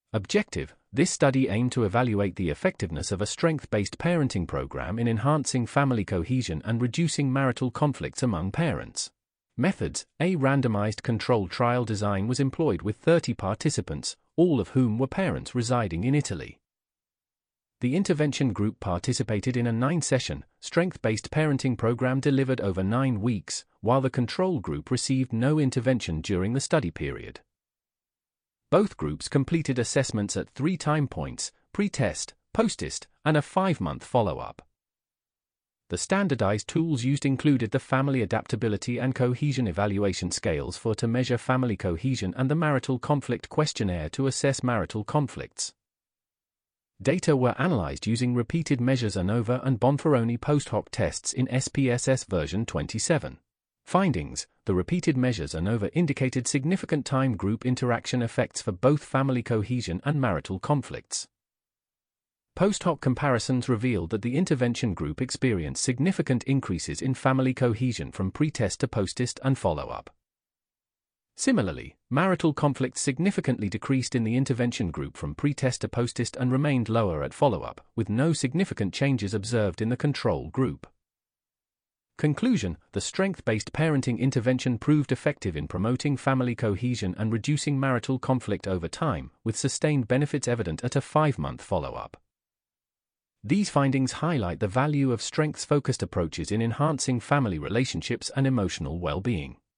Objective: this study aimed to evaluate the effectiveness of a strength-based parenting program in enhancing family cohesion and reducing marital conflicts among parents. Methods: a randomized controlled trial design was employed with 30 participants, all of whom were parents residing in Italy. The intervention group participated in a 9-session, strength-based parenting program delivered over 9 weeks, while the control group received no intervention during the study period. Both groups completed assessments at 3 time points, pre-test, post-test, and a 5-month follow-up. The standardized tools used included the Family Adaptability and Cohesion Evaluation Scales to measure family cohesion and the Marital Conflict Questionnaire to assess marital conflicts. Data were analyzed using repeated measures ANOVA and Bonferroni post-hoc tests in SPSS version 27. Findings: the repeated measures ANOVA indicated significant time group interaction effects for both family cohesion and marital conflicts. Post-hoc comparisons revealed that the intervention group experienced significant increases in family cohesion from pre-test to post-test and follow-up. Similarly, marital conflicts significantly decreased in the intervention group from pre-test to post-test and remained lower at follow-up, with no significant changes observed in the control group. Conclusion: the strength-based parenting intervention proved effective in promoting family cohesion and reducing marital conflict over time, with sustained benefits evident at a 5-month follow-up. These findings highlight the value of strengths-focused approaches in enhancing family relationships and emotional well-being.